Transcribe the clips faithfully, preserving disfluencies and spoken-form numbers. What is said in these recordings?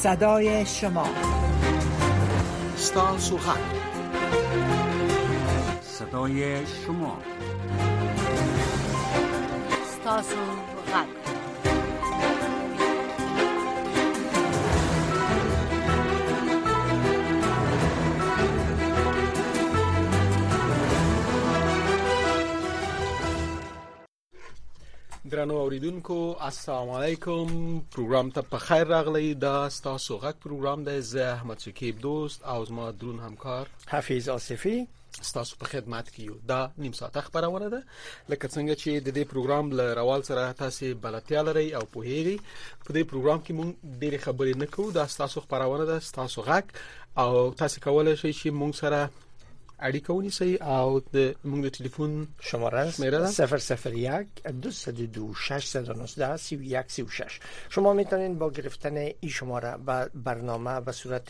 صدای شما، ستاسو حق، صدای شما، ستاسو حق. درنو اوریدونکو السلام علیکم. پروګرام ته په خیر راغلی. دا ستاسو غږ پروګرام دی. زه احمد شکیب دوست او زما درون همکار حفیظ آصفی ستاسو په خدمت کې یو. دا نیم ساعت خبرونه ده لکه څنګه چې د دې پروګرام له روال سره تاسو بلدتیا لرئ او پوهیږئ. په دې پروګرام کې مونږ ډېرې خبرې نه کوو. دا ستاسو خبرونه ده، ستاسو غږ، او تاسو کولای شئ چې مونږ سره اړیکه ونیسئ او د موږ د ټلیفون شماره صفر صفر یک دو دو شش نه سه یک سه شش. شما میتونین با گرفتن این شماره و برنامه به صورت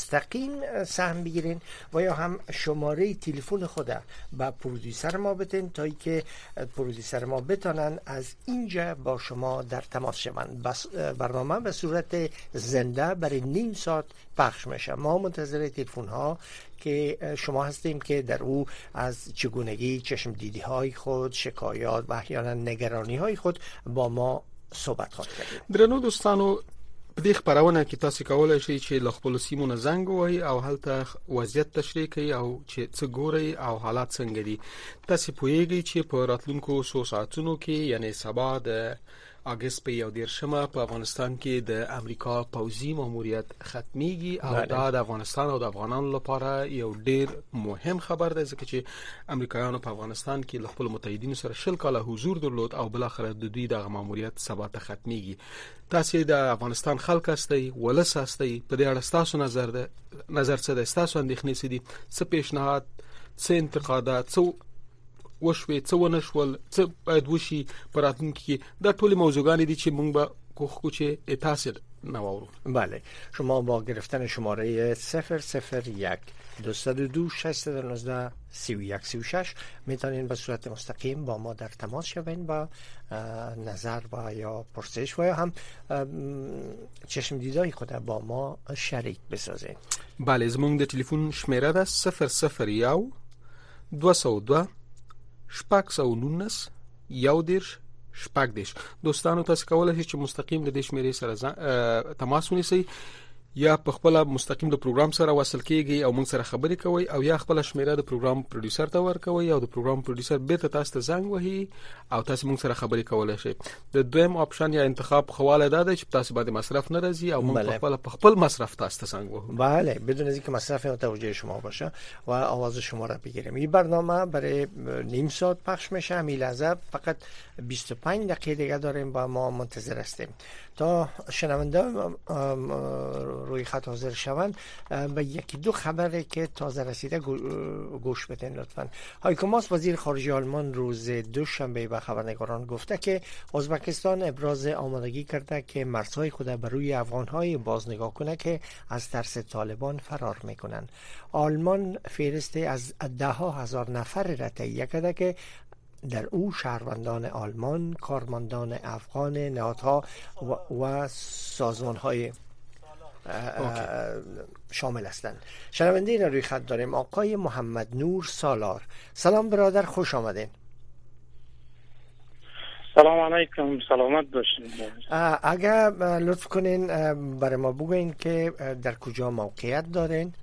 مستقیم سهم بگیرین و یا هم شماره تلفن خود به پرودیوسر ما بدین تا اینکه پرودیوسر ما بتونن از اینجا با شما در تماس شوند. بس برنامه به صورت زنده برای نیم ساعت پخش میشه. ما منتظر تلفن ها که شما هستیم که در او از چگونگی چشم دیدی های خود، شکایات و احیانا نگرانی های خود با ما صحبت خواهید کرد. درنو دوستانو، په دې خبرونه کې تاسو کولای شئ چې ل خپل سیمونو زنګ ووهئ او هلته وضعیت تشریح کړئ او چې څه ګورئ او حالات څنګه دي. تاسو پوهیږئ چې په راتلونکو څو ساعتونو کې یعنی سبا د اگست په یو دیرشمه په افغانستان کې د امریکا پوځي ماموریت ختميږي او دا د افغانستان او د افغانانو لپاره یو ډیر مهم خبر دی، ځکه چې امریکایانو په افغانستان کې له خپل متحدینو سره شل کاله حضور درلود او بل اخر د دوی د ماموریت سبا ته ختميږي. تاسو د افغانستان خلک هستئ، ولس هستئ. په دې اړه تاسو نظر ده نظر څه ده؟ تاسو اندېښنې څه دي؟ څه پیشنهاد، څه انتقادات، څه وشوي، څه ونشول، څه باید وشي په راتلونکي کې؟ دا ټول موضوعګان دي چې موږ به کوښښ چې تاسو نواورو. بله، شما با گرفتن شماره صفر صفر یک دو دو دو شش نه سه یک سه شش میتونین به صورت مستقیم با ما در تماس شوین و نظر و یا پرسش و یا هم چشم دیدای خود با ما شریک بسازین. بله، زمونږ د ټلیفون شمیره ده صفر صفر یک دو صفر دو شپږ سوه نولس یو دېرش شپږ دېرش. دوستانو، تاسو کولای شئ چې مستقیم د دې شمیرې سره تماس ونیسئ یا په خپل مستقیم د پروګرام سره وصل کیږي او موږ سره خبرې کوي، او یا خپل شمیره د پروګرام پروډوسر ته ورکوي او د پروګرام پروډوسر بیرته تاسو ته زنګ وهي او تاسو موږ سره خبرې کولای شئ. د دویم آپشن یا انتخاب خواله ده چې تاسو باندې مصرف نه راځي او موږ په خپل په خپل مصرف تاسو ته زنګ وهو. بله، بدون از اینکه مصرف متوجه شما باشه و آواز شما را بگیریم. این برنامه برای نیم ساعت پخش میشه. همین لحظه فقط بیست و پنج دقیقه دیگه داریم و ما منتظر هستیم تا شنونده روی خط حاضر شوند. به یکی دو خبری که تازه رسیده گوش بدین لطفاً. هایکو ماس، وزیر خارجه آلمان، روز دوشنبه به خبرنگاران گفته که ازبکستان ابراز آمادگی کرده که مرزهای خود بر روی افغان‌های بازنگاه کنه که از ترس طالبان فرار میکنن. آلمان فهرست از ده ها هزار نفر را تهیه کرده که در او شهروندان آلمان، کارمندان افغان، نهادها و, و سازمان‌های شامل هستند. شنونده را روی خط داریم، آقای محمد نور سالار. سلام برادر، خوش آمدین. سلام علیکم، سلامت باشین. اگر لطف کنین برای ما بگوین که در کجا موقعیت دارین؟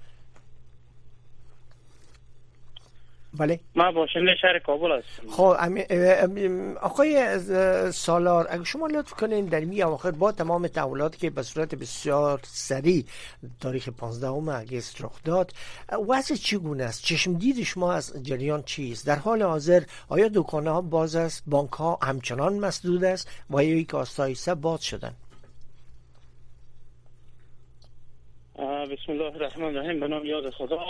بله، ما باشنده شهر کابل هستم. خب آقای سالار، اگه شما لطف کنین در می اواخر با تمام تحولاتی که به صورت بسیار سریع تاریخ پانزدهم اگست رخ داد، وضع چگونه است؟ چشم دید شما از جریان چیست؟ در حال حاضر آیا دکانه ها باز است، بانک ها همچنان مسدود است و یا یک آستایسته باز شدن؟ بسم الله الرحمن الرحیم. به نام یاد خدا.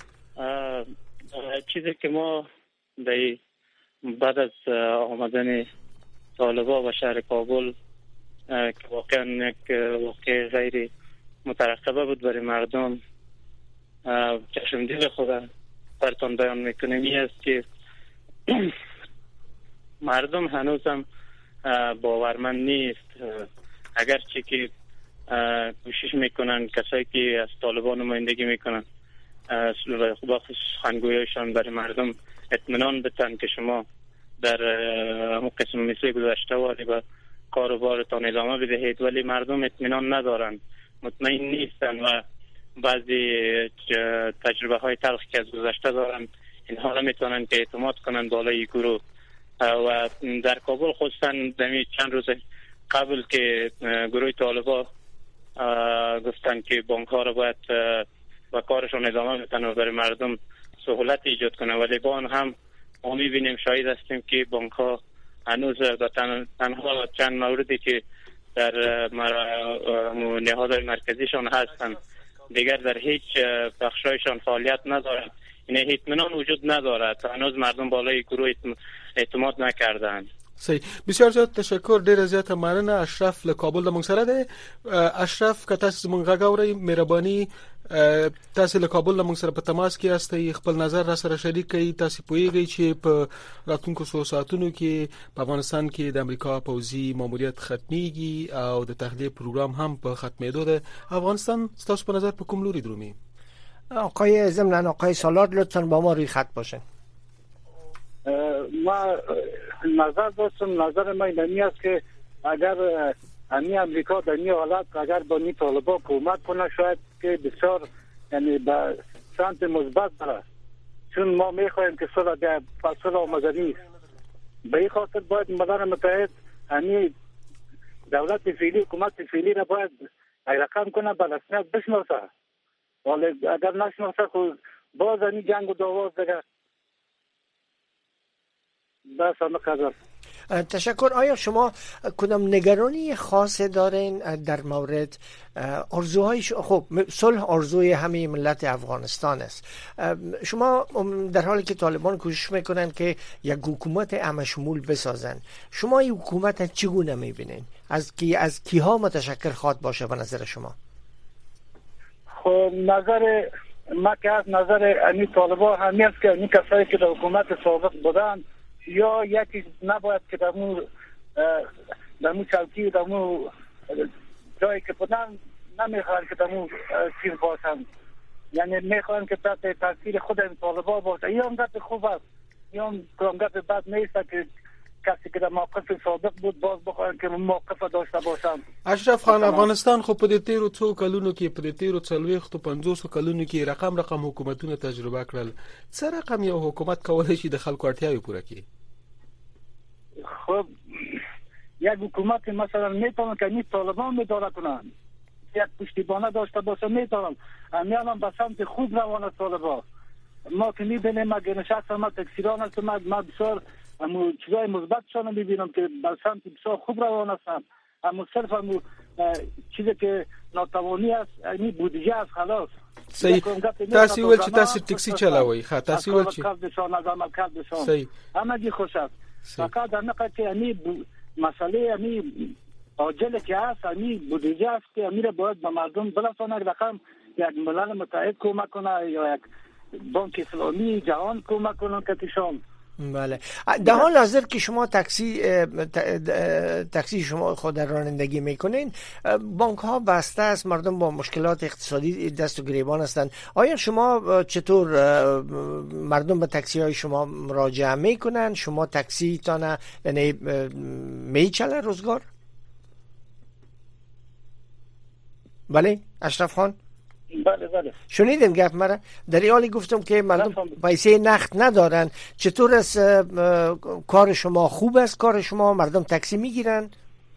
چیزی که ما بعد از آمدن طالبان و شهر کابل که واقعا یک واقع غیر مترقبه بود برای مردم، چشم دید خود براتون بیان میکنیم این است که مردم هنوز هم باورمند نیست، اگرچه که کوشش میکنن کسایی که از طالبان نمایندگی میکنن با سخنگویشان برای مردم اطمینان بدن که شما در همون قسم مثل گذشته ولی با کار و بارتان ادامه بدهید، ولی مردم اطمینان ندارن، مطمئن نیستن و بعضی تجربه های تلخی که از گذشته دارن اینها را میتونن که اعتماد کنن بالای گروه. و در کابل خصوصا دمی چند روز قبل که گروه طالبان گفتن که بانک ها را باید و کارشون ادامه بدن و برای مردم سهولت ایجاد کنه، ولی با آن هم ما میبینیم شاهد هستیم که بانک ها هنوز تنها چند موردی که در نهادهای مرکزیشان هستن دیگر در هیچ بخشایشان فعالیت ندارد. این اطمینان وجود ندارد، هنوز مردم بالای گروه اعتماد نکردند. صحیح، بسیار زیاد تشکر، ډیر زیات مننه. اشرف له کابل د مونږ سره دی. اشرف که تاسو زمونږ غږ اورئ مهرباني تاسو له کابل له مونږ سره په تماس کې یاستئ، خپل نظر را سره شریک کړئ. تاسو پوهیږئ چې په راتلونکو څو ساعتونو کې په افغانستان کې د امریکا پوځي ماموریت ختمیږي او د تخلیه پروګرام هم په ختمېدو ده. افغانستان تاسو په نظر په کوم لوري درومي؟ آقای ضمن آقای سالار لطفاً با ما روی خط باشن. ما نظر داشتم، نظر من اینمی است که اگر امی امریکا در این حالت اگر با این طالبان کمک کنه شاید که بسیار یعنی به سمت مثبت بره، چون ما میخوایم که صلح در فصل آمدنی است. به این خاطر باید ملل متحد امی دولت فعلی حکومت فعلی را باید رقم کنه، به رسمیت بشناسه، ولی اگر نشناسه خود باز این جنگ و دعوا دیگه بس هم قدر. تشکر. آیا شما کدام نگرانی خاص دارین در مورد آرزوهای ش... خب صلح آرزوی همه ملت افغانستان است. شما در حالی که طالبان کوشش میکنن که یک حکومت همه شمول بسازن، شما این حکومت چگونه میبینین؟ از کی از کیها متشکل خواد باشه به نظر شما؟ خب نظر ما که از نظر امی طالبان همی است که این کسایی که در حکومت سابق بودن یا یکی نباید که در مو در مو چوکی در مو جایی که بودن نمیخواهند که در مو چیز باشند، یعنی میخواهند که تحت تاثیر خود این طالبان باشه. این هم گپ خوب است، این هم گپ بد نیست که کسی که در موقف سابق بود باز بخواهند که موقف داشته باشند. اشرف خان، افغانستان خو په دې تیرو څو کلونو کې په دې تیرو څلوېښتو پنځوسو کلونو کې رقم رقم حکومتونه تجربه کړل. څه رقم یو حکومت کولی شي د خلکو اړتیاوې پوره کړي؟ خب یک حکومت مثلا میتونن که این طالبان میداره کنن، یک پشتیبانه داشته باشه میتونن، همیان هم به سمت خود روانه طالبان. ما که میبینیم اگه نشست ما تکسیران هستم، ما بسیار همون چیزای مثبتشان میبینم که به سمت بسیار خوب روان هستن، اما صرف همون چیزی که ناتوانی است این بودجه است خلاص. صحیح. تاسو ول چې تاسو ټکسي چلاوي، ښه تاسو ول چې صحیح همه جی خوش است. فقط در نقطه که امی مسئله امی عاجل که هست امی بودجه است که امی را باید به مردم برسانه. رقم یک ملل متحد کمک کنه یا یک بانک اسلامی جهان کمک کنه که تشان. بله. در حال حاضر که شما تاکسی تاکسی شما خود رانندگی میکنین، بانک ها بسته است، مردم با مشکلات اقتصادی دست و گریبان هستند. آیا شما چطور مردم به تاکسی های شما مراجعه میکنن؟ شما تاکسی تانه یعنی میچله روزگار؟ بله اشرف خان. بله بله شنیدین گفت مرا؟ در حالی گفتم که مردم پیسه نقد ندارن. چطور است کار شما؟ خوب است کار شما؟ مردم تاکسی میگیرن؟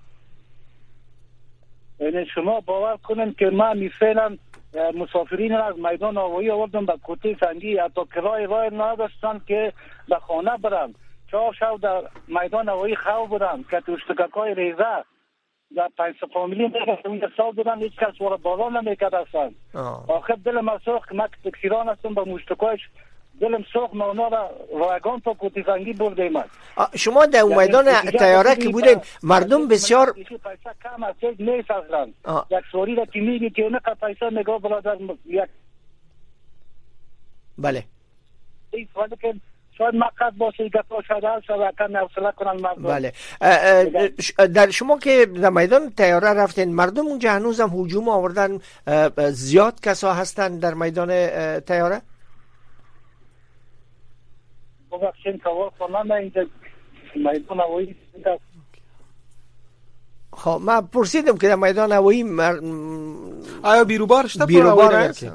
یعنی شما باور کنین که من مثلا مسافرین از میدان آوایی آوردم به کوته سنگی، حتی کرای راه نداشتن که به خانه برن. چهار شب در میدان آوایی خواب بودن که توشتککای ریزه در پنج فامیلی میگه سال بودن هیچ کس وارد بالا نمیکرد اصلا. آخر دلم سوخت که من تکسیران هستم با مشتکایش دلم سوخت ما اونا را رایگان تا کوتی سنگی بردیم. شما در اون میدان تیاره که بودین مردم بسیار پیسه کم است نیست اصلا. یک سواری را که میگی که نقد پیسه نگاه برادر یک بله این ولی که شاید مقصد باشه که تو شاید هر شاید کمی حوصله کنن مردم. بله. در شما که در میدان طیاره رفتین، مردم اونجا هنوز هم هجوم آوردن، زیاد کسا هستن در میدان طیاره؟ ببخشید سوال کنم، اینجا میدان هوایی خب من پرسیدم که در میدان هوایی مر... آیا بیروبار شده؟ بیروبار هست؟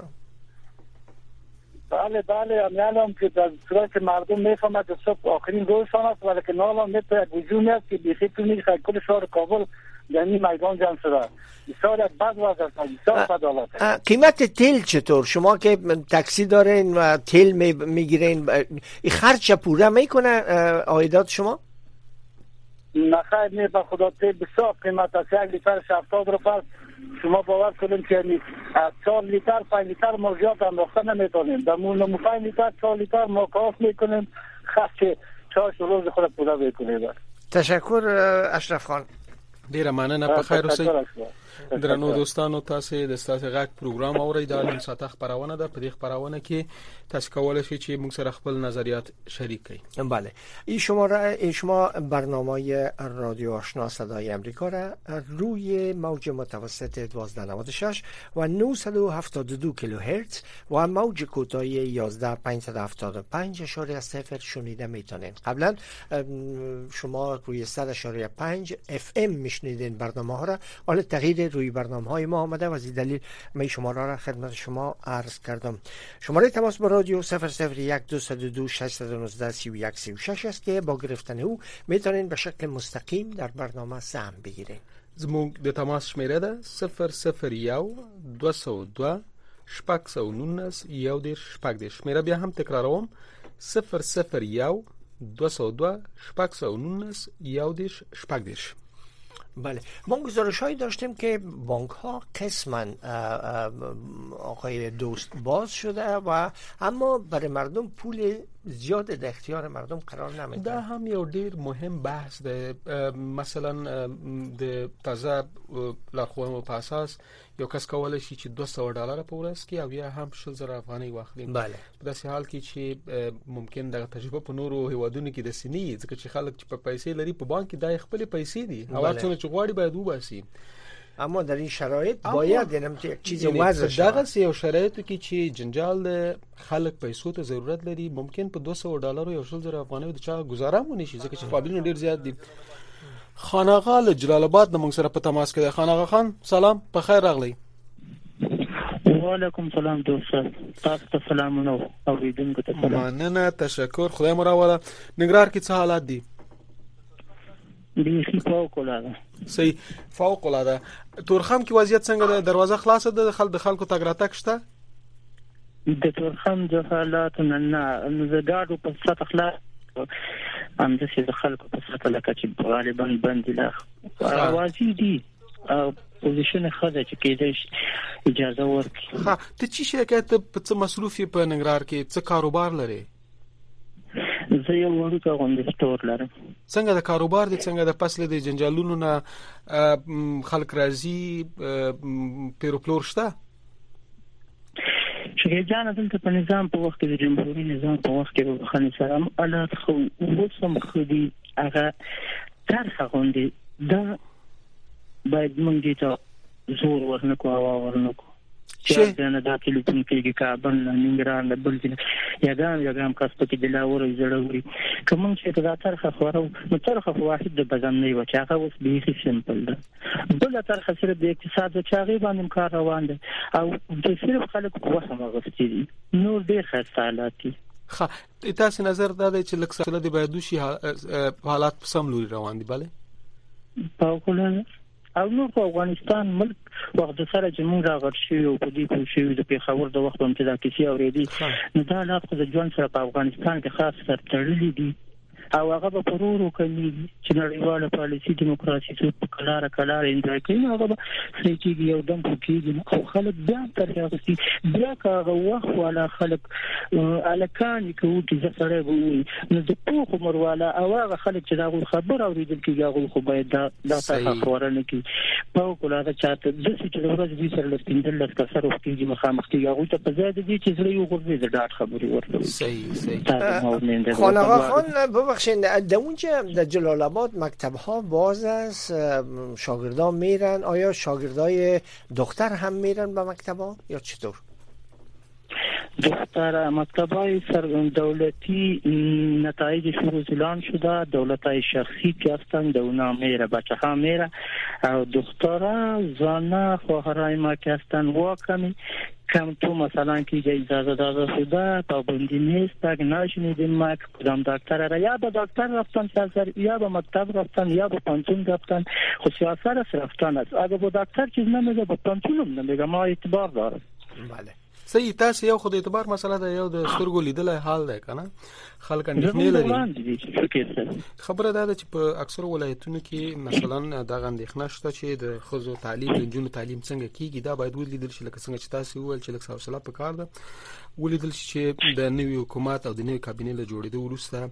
بله بله امیالم که در صورت که مردم میفهمد که صبح آخرین روزشان است، ولی که نالا میتونه وجود است که بیخی تو میشه کل شهر کابل در این میدان جمع شده. بسیار یک بد وضع است، بسیار بدحالت. قیمت تیل چطور؟ شما که تاکسی دارین و تیل میگیرین، این خرج پوره میکنه عایدات شما؟ نخیر نه، به خدا تیل بسیار قیمت است. یک لیتر هفتاد روپیه. شما باور کنید که چهار لیتر پنج لیتر مرجعات انداخته نمیتونیم، در مون پنج لیتر چهار لیتر ما کاف میکنیم، خرج چهار روز خود پوره میکنیم. تشکر اشرف خان. ډیره مننه، په خیر اوسئ. درنو دوستانو، تاسو د ستاسو غږ پروګرام اورئ. دا نن ساعت خبرونه ده. په دې خبرونه کې تاسو کولای شئ چې موږ سره خپل نظریات شریک کړئ. بله، این شما این شما برنامه رادیو آشنا صدای امریکا را روی موج متوسط دوازده نود و شش و نهصد و هفتاد و دو کیلوهرتز و موج کوتاه یازده پنجصد و هفتاد و پنج اشاره صفر شنیده میتونید. قبلا شما روی صد اشاره پنج اف ام میشنیدین برنامه ها را. حالا تغییر روی برنامه های ما آمده و از این دلیل من شماره را خدمت شما عرض کردم. شماره تماس با رادیو صفر صفر یک دو دو دو شش یک نه سی و یک سی و شش است که با گرفتن او میتونین به شکل مستقیم در برنامه سهم بگیرین. زموږ د تماس شمیره ده صفر صفر یک دو صفر دو شپږ سوه نولس یو دېرش شپږ دېرش. شمیره بیا هم تکراروم، صفر صفر یک دو صفر دو شپږ سوه نولس یو دېرش شپږ دېرش. بله، ما گزارش هایی داشتیم که بانک ها قسما آقای دوست باز شده و اما برای مردم پول زیاد در اختیار مردم قرار نمیده. دا هم یو ډیر مهم بحث ده. مثلا د تازه لارښوونو په اساس یو کس کولای شي چې دوه سوه ډالر په ورځ کې او یا هم شل زره افغانۍ واخلي. بله، په داسې حال کې چې ممکن دغه تجربه په نورو هیوادونو کې داسې نه وي، ځکه چې خلک چې په پیسې لري په بانک کې دا خپل پیسې دي او هر څونه چې غواړي باید وباسي. اما در این شرایط باید اینم یک چیز وضع شد. دغه یو شرایطو کې چې جنجال د خلک پیسو ته ضرورت لري، ممکن په دوه سوه ډالر یا شل زره افغانۍ د چا گزاره مونږ نشي، ځکه چې فابریکې ډیر زیات دي. خان آغا له جلال آباد د موږ سره په تماس کې دی. خان آغا خان سلام، په خیر راغلی. وعلیکم سلام دوست، تاسو ته سلامونه اوریدونکو ته سلام. مننه، تشکر، خدای مو راوله. نګرهار کې څه حالات دي؟ بیخي فوق العاده. صحیح، فوق العاده. تورخم کې وضعیت څنګه ده؟ دروازه خلاصه ده؟ خلک د خلکو تګ راتګ شته؟ د تورخم د حالات نه نه زګاډو په سطح خلاص هم د سې خلکو په سطح لکه چې غالبا بند لا اوازې دي او پوزیشن خدای چې کېدای اجازه ورکړي. ها، ته چې شرکت په څه مصروفي په ننګرهار کې څه کاروبار لري؟ زه یو وړوکی غونډه سټور لرم. څنګه د کاروبار دي؟ څنګه د فصل د جنجالونو نه خلک راځي؟ پیروپلور شته؟ چې ځان دلته په نظام په وخت کې د جمهوریت نظام په وخت کې خاني سلام الله خو وسم خدي هغه طرحه غونډه دا باید مونږ دې ته زور ورنکو او ورنکو چې نه دا ټلیفون کې کابل ننګرهار نه بل ځای یګام یګام کس په کې د لاور زړوري کوم چې دا طرحه خورو نو طرحه واحد د بدن نه و چې هغه اوس به سیمپل ده. بل طرحه سره د اقتصاد او چاغي باندې کار روان دي او د صرف خلکو په وسه مغفتي دي، نور ډیر خسته حالات دي. ښه، تاسو نظر دا دی چې لکه څه د باید شي حالات په سم لوري روان دي؟ bale په کوله او نو په افغانستان ملک وخت سره چې موږ راغړ شو او په دې په شی د پیښور د وخت هم چې دا کیسه اورېدي نو دا حالات خو د ژوند سره په افغانستان کې خاص سره تړلي دي او هغه به پرورو کوي چې نړیواله پالیسي دیموکراسي څو په کلاره کلاره انځای کوي هغه به سېچېږي یو دم پکېږي او خلک بیا تر هغه بیا هغه وخت ولا خلک الکان کوي چې زړه وي نو د پوخ مرواله او هغه خلک چې دا خبر اوریدل کیږي هغه خو باید دا دا تاسو خبرونه کوي په کولاغه چاته د څه چې د ورځې دې سره لسپیندل لکه سره وختي مخامخ کیږي هغه ته په ځای دي چې زړه یو غوړي د ډاټ خبري ورته صحیح صحیح خانقا خان ببخشید در اونجا در جلال آباد مکتب ها باز است شاگردان میرن آیا شاگردای دختر هم میرن به مکتب ها یا چطور دختر مکتبای سر دولتی نتایج شروع اعلان شده دولتای شخصی که هستند اونا میره بچه ها میره او دخترها زنه خواهرای ما که هستند واکمی کم تو مثلا که اجازه داده شده پابندی نیست اگه نشنیدیم ما که کدام دکتر را یا به دکتر رفتن یا به مکتب رفتن یا به پانتون رفتن خود سیاست رفتن است اگه به دکتر چیز نمیگه به پانتون هم نمیگه ما اعتبار داره بله صحیح تاسو یو خو د اعتبار مسله ده یو د سترګو لیدل حال ده کنه خلک اندېښنې لري خبره ده چې په اکثر ولایتونو کې مثلا د غندښنه شته چې د خزو تعلیم د جنونو تعلیم څنګه کیږي دا باید ولیدل شي لکه څنګه چې تاسو وویل چې لکه حوصله په کار ده ولیدل شي چې د نوي حکومت او د نوي کابینې له جوړېدو وروسته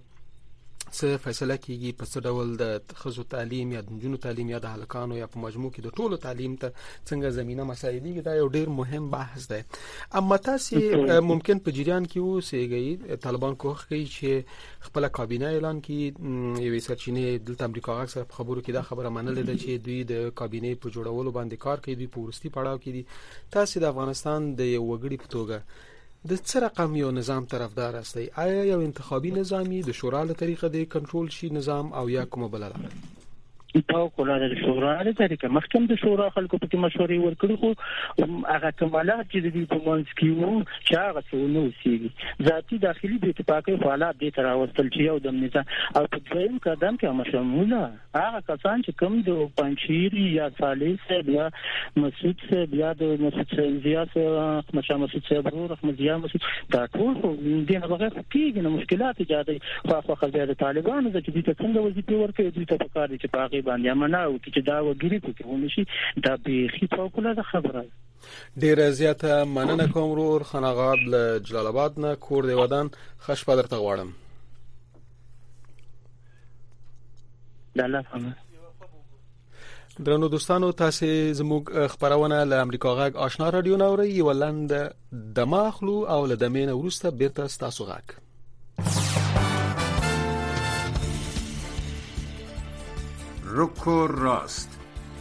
څه فیصله کیږي په څه ډول د خزو تعلیم یا د جنونو تعلیم یا د هلکانو یا په مجموع کې د ټولو تعلیم ته څنګه زمينه مساعدي دا یو ډیر مهم بحث دی اما تاسو ممکن په جریان کې اوسېږئ طالبان کوښښ کوي چې خپل کابینه اعلان کړي یوې سرچینې دلته امریکا غږ سره په خبرو کې دا خبره منلې ده چې دوی د کابینې په جوړولو باندې کار کوي دوی په ورستي پړاو کې دي تاسو د افغانستان د یو وګړي په توګه د څه رقم یو نظام طرفدار هستئ آیا یو انتخابي نظامی د شورا له طریقه د کنټرول شي نظام او یا کومه بل لاره په کولاله د شورا له طریقه محکم د شورا خلکو په مشورې ورکړي خو هغه کمالات چې د دې په منځ کې وو چې هغه څونه وسیږي ذاتي داخلي د اتفاقي حالات د تر اوستل چې یو د نظام او په دویم قدم کې مشموله هغه کسان چې کوم د پنځیر یا ثالث یا مسعود سے بیا د مسعود زیات مشا مسعود سے برو رحمت زیات مسعود دا ټول خو دینه بغیر کېږي نو مشکلات ایجادي خو خو خلک د طالبانو د دې څنګه وظیفه ورکړي دوی ته په کار دي چې پاغي باندې امنه او چې دا وګړي په کې ونشي دا به خې فوقلاده خبره ډیره زیاته مننه کوم ورور خناغاب له جلال آباد نه کور دی ودان خش په درته غواړم دلته درنو دوستانو تاسو زموږ خبرونه له امریکا غږ آشنا رادیو نوري ولند دماغلو او له دمینه ورسته بیرته تاسو غږ رک و راست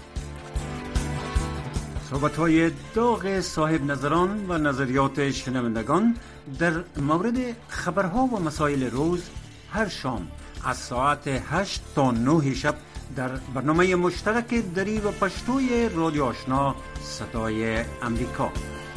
صحبت‌های داغ صاحب نظران و نظریات شنوندگان در مورد خبرها و مسائل روز هر شام از ساعت هشت تا نه شب در برنامه مشترک دری و پشتوی رادیو آشنا صدای امریکا.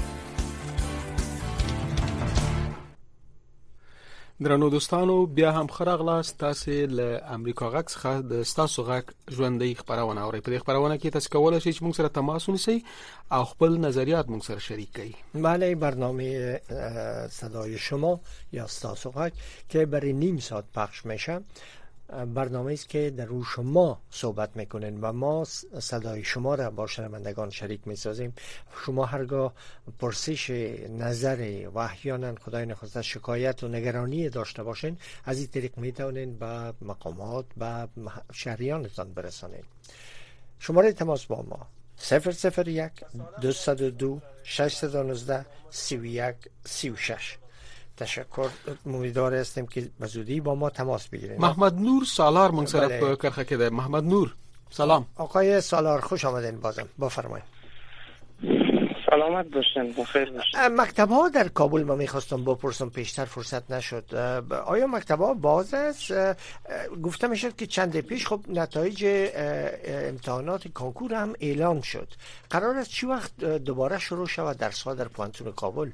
درنو دوستانو بیا هم خراغلاست تاسو له امریکا غږ څخه د تاسو غږ ژوندۍ خبرونه اورئ په دې خبرونه کې تاسو کولای شئ چې موږ سره تماس ونیسئ او خپل نظریات موږ سره شریک کړئ. بله برنامه صدای شما یا تاسو غږ که برای نیم ساعت پخش میشه برنامه است که در روی شما صحبت میکنین و ما صدای شما را با شنوندگان شریک میسازیم. شما هرگاه پرسش نظر و احیانا خدای نخواسته شکایت و نگرانی داشته باشین از این طریق میتونین به مقامات و شهریانتان برسانین. شماره تماس با ما صفر صفر یک دویست و دو ششصد و نوزده سی و یک سی و شش. تشکر امیدوار هستیم که به زودی با ما تماس بگیرید. محمد نور سالار من سره په کرخه کې ده. محمد نور سلام. آقای سالار خوش آمدین بازم بفرمایید. سلامت باشین بخیر باشین. مکتب ها در کابل ما میخواستم بپرسم پیشتر فرصت نشد. آیا مکتب ها باز است؟ گفته میشد که چند پیش خب نتایج امتحانات کنکور هم اعلان شد. قرار است چی وقت دوباره شروع شود درس ها در پانتون کابل؟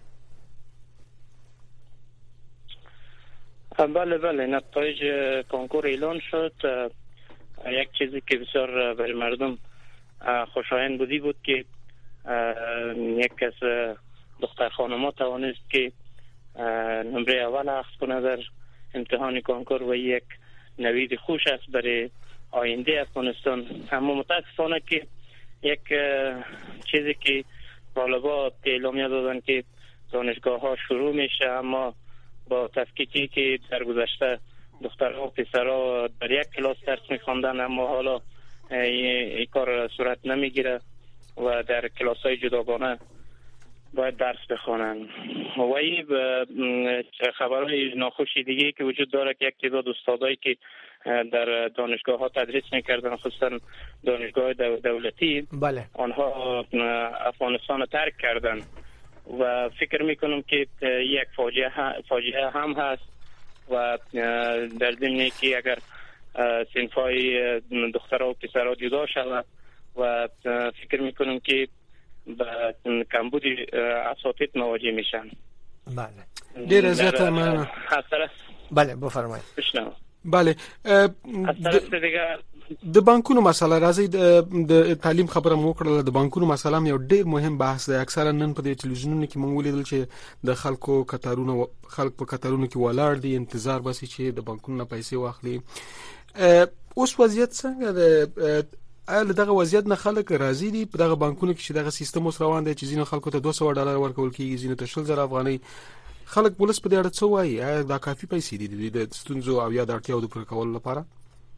بله بله نتایج کنکور اعلان شد. یک چیزی که بسیار برای مردم خوشایند بودی بود که یک از دختر خانم‌ها توانست که نمره اول اخذ کنه در امتحان کنکور و یک نوید خوش است برای آینده افغانستان. اما متاسفانه که یک چیزی که طالبان اعلامیه دادن که دانشگاه ها شروع میشه، اما با تفکیکی که در گذشته دخترها و پسرها در یک کلاس درس میخواندن، اما حالا این کار صورت نمیگیره و در کلاس های جداگانه باید درس بخوانن. و این خبرهای ناخوشی دیگه که وجود داره که یک تعداد استادایی که در دانشگاه ها تدریس میکردن، خصوصا دانشگاه دولتی، بله. آنها افغانستان ترک کردن و فکر میکنم که یک فاجعه فاجعه هم هست و در ضمن که اگر صنفای دخترها و پسرها جدا شود و فکر میکنم که به کمبود اساتید مواجه میشن. بله. دیر از زیاد من بله بفرمایید. بشنو. بله. از طرف دیگه د بانکونو مسله راځي د تعلیم خبره مو کړله. د بانکونو مسله هم یو ډیر مهم بحث دی. اکثرا نن په دې ټلویزیونونو کې مونږ ولیدل چې د خلکو کتارونو خلک په کتارونو کې ولاړ دي، انتظار باسي چې د بانکونو نه پیسې واخلي. اوس وضعیت څنګه ده؟ آیا دغه وضعیت نه خلک راضي دي په دغه بانکونو کې چې دغه سیستم اوس روان دی چې ځینو خلکو ته دوه سوه ډالر ورکول کیږي، ځینو ته شل زره افغانۍ؟ خلک پولیس په دې اړه څه وایي؟ آیا دا کافي پیسې دي د ستونزو او یا د اړتیاو د پوره کولو لپاره؟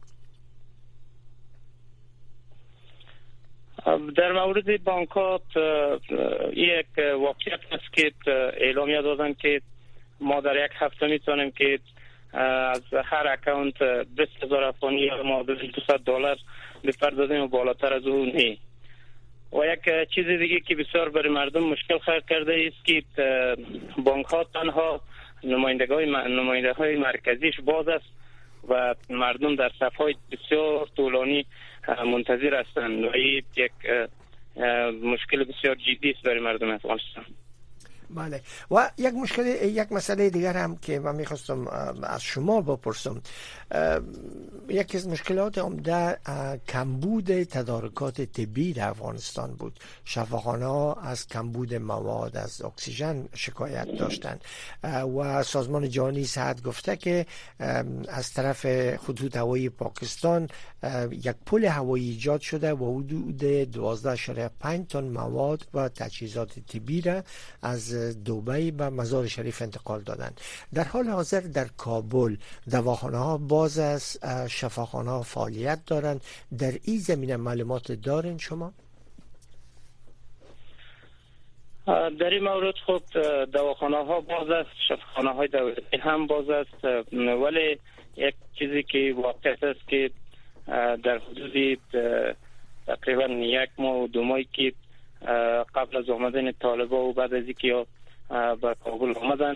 در مورد بانکات یک واقعیت است که اعلامیه دادن که ما در یک هفته میتونیم که از هر اکانت بیست هزار افغانی یا معادل دویست دلار بپردازیم و بالاتر از اون نی. و یک چیز دیگه که بسیار برای مردم مشکل خلق کرده است که بانک ها تنها نماینده های مرکزیش باز است و مردم در صفهای بسیار طولانی منتظر هستند و این یک مشکل بسیار جدی است برای مردم افغانستان. بله. و یک مشکل یک مسئله دیگر هم که من میخواستم از شما بپرسم، یکی از مشکلات عمده کمبود تدارکات طبی در افغانستان بود. شفاخانه ها از کمبود مواد از اکسیژن شکایت داشتند و سازمان جهانی صحت گفته که از طرف خطوط هوایی پاکستان یک پل هوایی ایجاد شده و حدود دوازده اشاریه پنج تن مواد و تجهیزات طبی را از دبی به مزار شریف انتقال دادند. در حال حاضر در کابل دواخانه ها باز از شفاخانه ها فعالیت دارند. در این زمینه معلومات دارین شما؟ در این مورد خود دواخانه ها باز است، شفاخانه های دولتی هم باز است، ولی یک چیزی که واقعیت است که در حدود تقریبا یک ماه و دو ماهی که قبل از آمدن طالبان و بعد از اینکه به کابل آمدن،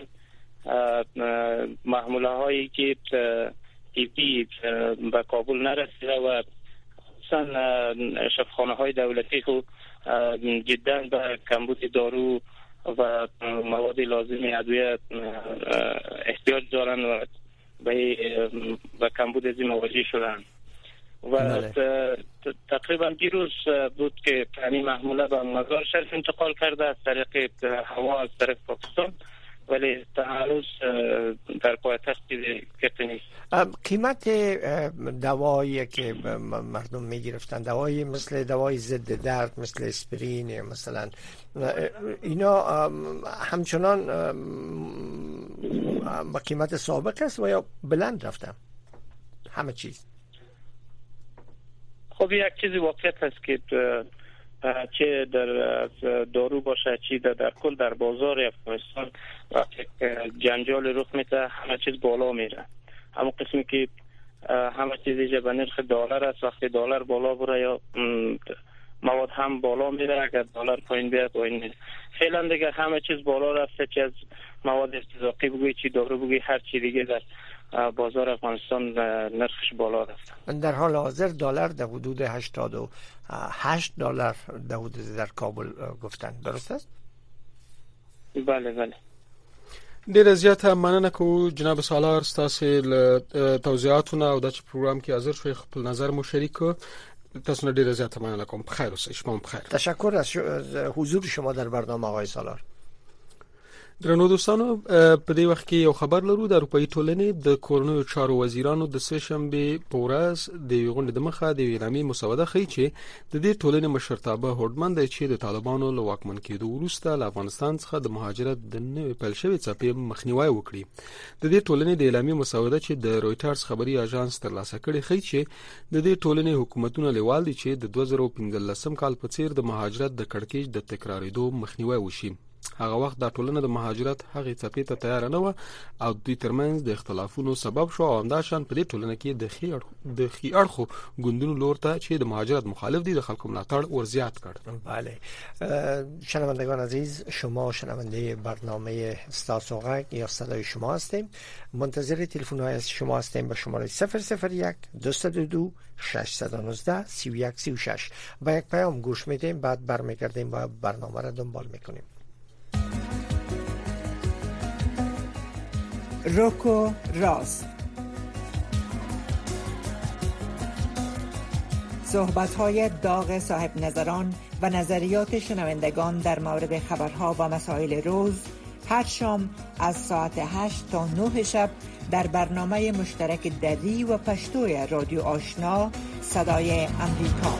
محموله هایی که تیپی به کابل نرسیده و خصوصا شفاخانه های دولتی خود جدا به کمبود دارو و مواد لازم ادویه احتیاج دارند و به کمبود از این مواجه شدند. و تقریبا دیروز بود که این محموله به مزار شریف انتقال کرده از طریق هوا از طرف پاکستان، ولی هنوز در پایتخت کتی نیست. قیمت دوایی که مردم می گرفتن، دوایی مثل دوای ضد درد مثل اسپرین مثلا، اینا همچنان با قیمت سابق است و یا بلند رفتن همه چیز؟ خب یک چیزی واقعیت هست که چه در دارو باشه چه در, در کل در بازار افغانستان وقتی جنجال رخ میده همه چیز بالا میره. اما قسمی که همه چیز ایجا به نرخ دلار است، وقتی دلار بالا بره یا مواد هم بالا میره، اگر دلار پایین بیاد پایین میره. فعلا دیگه همه چیز بالا رفته، چه از مواد استضافی بگوی چی دارو بگوی هر چی دیگه در بازار افغانستان نرخش بالا رفته. در حال حاضر دلار در حدود هشتاد و هشت دلار در حدود در کابل گفتن، درست است؟ بله بله. ډیر زیات مننه کوو جناب سالار ستاسو له توضیحاتونو او د پروګرام کې حاضر شوي، خپل نظر مو شریک کړ. تاسو نه ډیر زیات مننه کوم. بخیر اوسئ. شما بخیر. تشکر از حضور شما در برنامه آقای سالار. درنو دوستانو په دې وخت کې یو خبر لرو د اروپאי ټولنې د کورونو چارو وزیرانو د سه شنبه په ورځ د غونډې د مخه د اعلامی مسوده خي چې د دې ټولنې مشرتابه هوډمن دی چې د طالبانو له واکمن کېدو وروسته له افغانستان څخه د مهاجرت د نوې پیل شوې څپې مخنیوي وکړي. د دې ټولنې د اعلامی مسوده چې د رويټرز خبري اژانس ترلاسه کړي خي چې د دې ټولنې حکومتونه لیوال دي چې د دوه زره پنځلسم کال په څیر د مهاجرت د کړکېچ د تکرارېدو مخنیوي وشي. هغه وخت د ټولنه د مهاجرت هغه څپې ته تیار نه و او دوی ترمنځ د اختلافونو سبب شو او همداشان په دې ټولنه کې د خي د خي اړخو ګوندونو لور ته چې د مهاجرت مخالف دي د خلکو ملاتړ ورزیات کړ. بله شنوندگان عزیز، شما شنونده برنامه استاسوغک یا صدای شما هستیم. منتظر تلفن های از شما هستیم به شماره صفر صفر یک دویست و دو دو ششصد و نوزده سی و یک سی و شش. با یک پیام گوش میدیم، بعد برمیگردیم و برنامه را دنبال میکنیم. روکو راست، صحبت‌های داغ صاحب نظران و نظریات شنوندگان در مورد خبرها و مسائل روز، هر شام از ساعت هشت تا نه شب در برنامه مشترک دری و پشتوی رادیو آشنا صدای امریکا.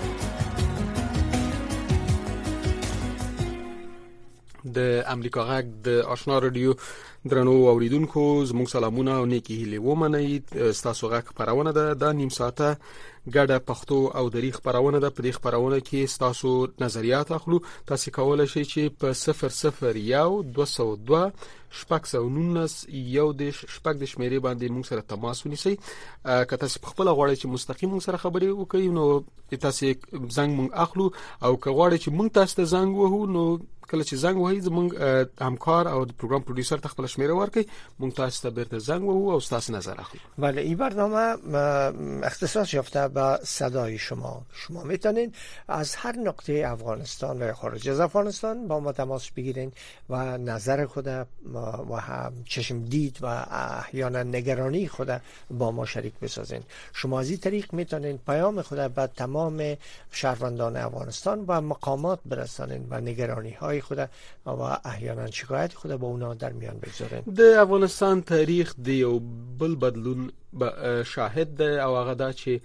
د امریکا غږ د آشنا رادیو درنو اوریدونکو، زموږ سلامونه او نیکی هیله ومنئ. ستاسو غږ خبرونه ده د نیم ساعته ګډه پښتو او دری خبرونه ده. په دې خبرونه کې ستاسو نظریات اخلو. تاسو کولای شئ چې په صفر صفر یو دوه سوه دوه شپږ سوه نولس یو دیش شپږ د شمیرې باندې موږ سره تماس ونیسئ. که تاسو په خپل غواړئ چې مستقیم موږ سره خبرې وکړئ نو تاسو زنګ موږ اخلو، او که غواړئ چې موږ تاسو ته زنګ وهو نو کله چې زنګ وهي زموږ همکار او د پروګرام پروډوسر ته خپل شمیره ورکړي، موږ تاسو ته بیرته زنګ وهو او تاسو نظر اخلو. بله، این برنامه اختصاص یافته به صدای شما. شما میتونین از هر نقطه افغانستان و خارج از افغانستان با ما تماس بگیرین و نظر خود و هم چشم دید و احیانا نگرانی خود با ما شریک بسازین. شما از این طریق میتونین پیام خود به تمام شهروندان افغانستان و مقامات برسانین و نگرانی های خود و احیانا شکایت خود با اونا در میان بگذارین. د افغانستان تاریخ د یو بل بدلون شاهد ده او هغه دا چې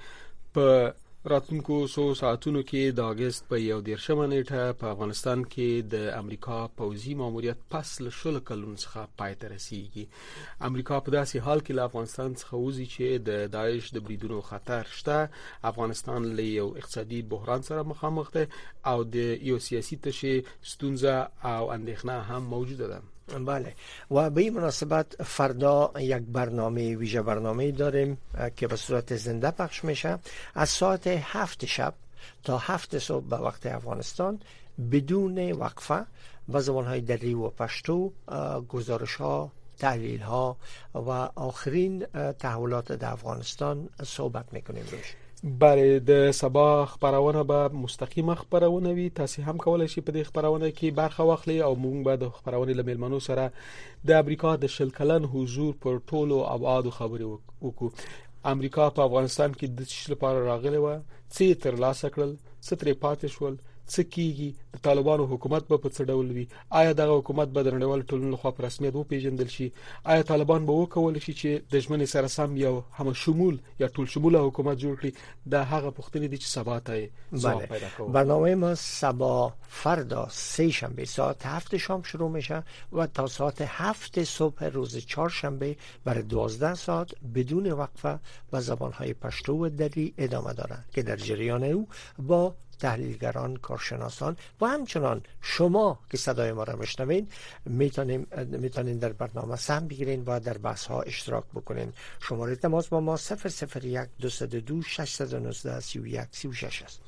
په راتلونکو سو ساعتونو کې د اگست په یو دیرشمه نیټه په افغانستان کې د امریکا پوځي ماموریت پس له شل کلونو څخه پای ته رسیږي. امریکا په داسې حال کې له افغانستان څخه وځي چې د داعش د بریدونو خطر شته. افغانستان له یو اقتصادي بحران سره مخامخ ده او د یو سیاسي تشه ستونزه او اندېښنه هم موجوده ده. بله، و به این مناسبت فردا یک برنامه ویژه برنامه داریم که به صورت زنده پخش میشه از ساعت هفت شب تا هفت صبح به وقت افغانستان بدون وقفه با زبانهای دری و پشتو گزارش ها، تحلیل ها و آخرین تحولات در افغانستان صحبت میکنیم روش. بله، د سبا خبرونه به مستقیمه خبرونه وي. تاسو هم کولای شئ په دې خبرونه کې برخه واخلئ او موږ به د خبرونه لمنو سره د امریکا د شل کلن حضور پر ټولو ابعاد خبرې وکړو. امریکا په افغانستان کې د څه لپاره راغلی و، څه تر لاسه کړل، څه ترې پاتې شول، څه کیږي، د طالبانو حکومت به په څه ډول وي، آیا دغه حکومت به د نړیوال ټولنې لخوا په رسمیت وپیژندل شي، آیا طالبان به وکول شي چې د ژمنې سره سم یو هم شمول یا ټول شموله حکومت جوړ کړي. دا هغه پوښتنې دي چې سبا ته ځواب پیدا کوي. برنامه ما سبا فردا سه شنبه ساعت هفت شام شروع میشه و تا ساعت هفت صبح روز چهارشنبه برای دوازده ساعت بدون وقفه با زبانهای پشتو و دری ادامه داره که در جریان او با تحلیلگران، کارشناسان و همچنان شما که صدای ما را میشنوین میتونین میتونین در برنامه سهم بگیرین و در بحث ها اشتراک بکنین. شماره تماس با ما صفر صفر یک دویست و دو ششصد و نوزده سی و یک سی و شش است.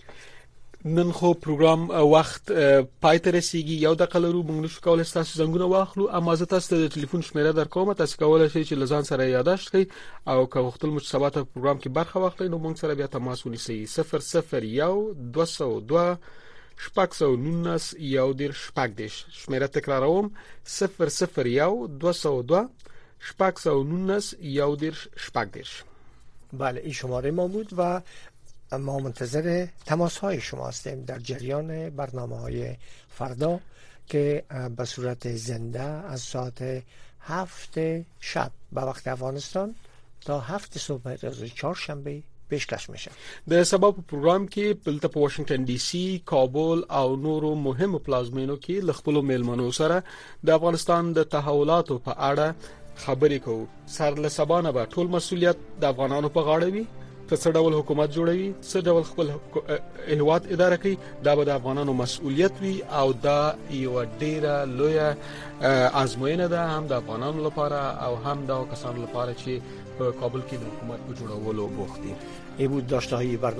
نن خو پروګرام وخت پای ته رسیږي. یو دقیقه لرو، موږ نشو کولای تاسو زنګونه واخلو، اما زه تاسو ته د ټلیفون شمیره درکوم. تاسو کولای شئ چې لزان سره یاداشت کړئ او که وختل مو سبا ته پروګرام کې برخه واخلئ نو موږ سره بیا تماس ونیسئ. صفر صفر یو دوه سوه دوه شپږ سوه نولس یو دېرش شپږ دېرش. شمیره تکراروم، صفر صفر یو دوه سوه دوه شپږ سوه نولس یو دېرش شپږ دېرش. بله، این شماره ما بود و ما منتظر تماس های شما هستیم در جریان برنامه های فردا که به صورت زنده از ساعت هفت شب به وقت افغانستان تا هفت صبح روز چهارشنبه پیشکش میشه. د سبا په پروګرام کې دلته په واشنگټن ډي سي، کابل او نورو مهمو پلازمینو کې ل خپل میلمنو سره د افغانستان د تحولاتو په اړه خبرې کوو. سر له سبا نه به ټول مسولیت د افغانانو په غاړه وي. څه ډول حکومت جوړوي، څه ډول خپل هیواد اداره کوي، دا به د افغانانو مسؤلیت وي او دا یو ډیره لویه ازموینه ده هم د افغانانو لپاره او هم د کسانو لپاره چې په کابل کې د حکومت په جوړولو بوخت دي. ای بود داشته های